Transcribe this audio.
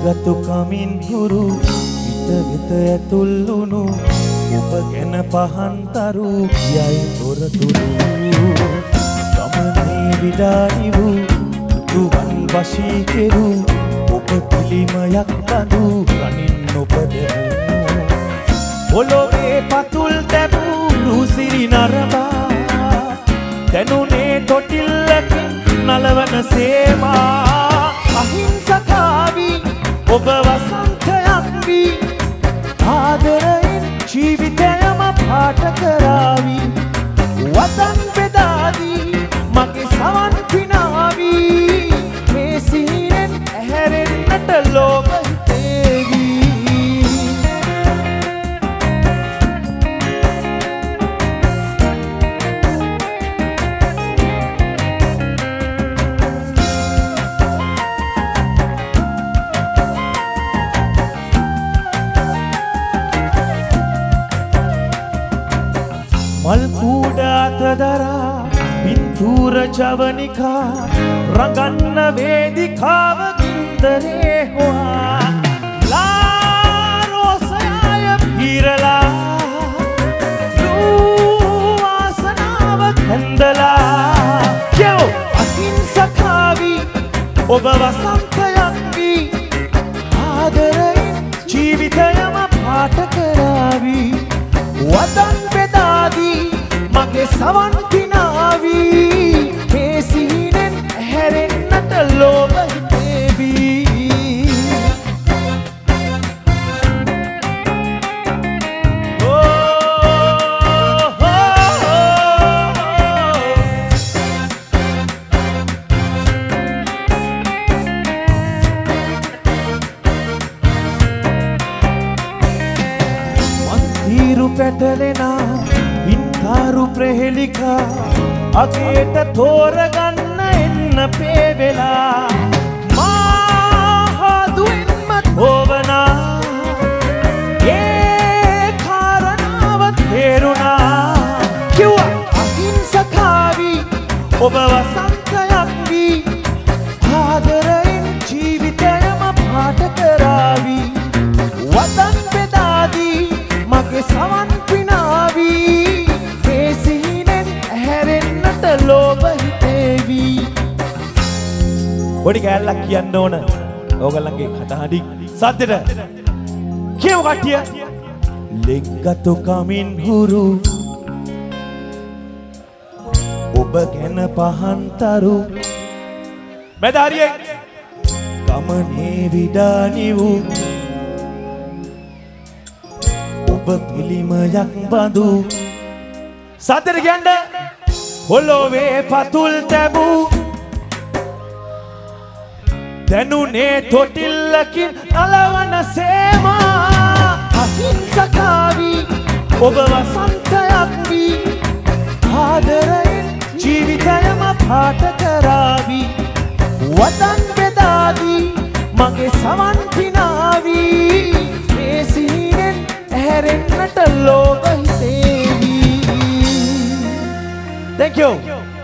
ලිංගතු කමින් හුරු හිත වෙත ඇතුල්ලුණු ඔබ ගැන පහන්තරු යයි තොරතුරු ගමනේ විඩානි වූ දුවන් වශී කෙරු ඔබ පිළිමයක් බඳු රනින් ඔබ දෙමු ඔලොවේ පතුල් තැබූ රුසිරි නරඹා දැනුනේ තොටිල්ලකින් නලවන සේවා අහිංසකාවී ඔබ වසන්තයක් වී ආදරයෙන් ජීවිතයම පාට කරාවී වදන් බෙදාදී මගේ සවන් පිනාවී මේ සිහිනෙන් ඇහැරෙන්නට ලෝභ හිතේවී මල් කුඩාත දරා පින්තූර ජවනිකා රඟන්න වේදිකාව ගින්දරේ හොවා ලාරෝසයාය පිරලා වාසනාව කැන්දලා යෝ අහිංසකාවී ඔබ වසන්තයක් වී ආදරයෙන් ජීවිතයම පාට කරාවී වදන් බෙදාදී මගේ සවන් පිනාවී මේ සිහිනෙන් ඇහැරෙන්නට ලෝභ හිතේවී පැටලෙනා වින්තාරු ප්‍රහෙලිකා අගේට තෝරගන්න එන්න පේවෙලා මාහදුවෙන්ම තෝවනා ඒ කාරණාව තේරුණා කිව්වා අහිංසකාවී ඔබ වසන්තයක් වී ආදරයෙන් ජීවිතයම පාට කරාවී වදන් බෙදාදී මගේ සවන් පිනාවී මේ සිහිනෙන් ඇහැරෙන්නට ලෝභ හිතේවී පොඩි කෑල්ලක් කියන්න ඕන ඕගොල්ලන්ගේ කටහඬින් සද්දෙට කියමු කට්ටිය ලිංගතු කමින් හුරු ඔබ ගැන පහන්තරු මැද හරියේ ගමනේ විඩානි වූ ඔබ පිළිමයක් බඳු සතර කියන්න ඔලොවේ පතුල් තැබූ දැනුනේ තොටිල්ලකින් නලවන සේවා අහිංසකාවී ඔබ වසන්තයක් වී ආදරයෙන් ජීවිතයම පාට කරාවී වදන් බෙදාදී මගේ සවන් පිනාවී මේ සිහිනෙන් ඇහැරෙන්නට ලෝභ හිතේවී. Thank you.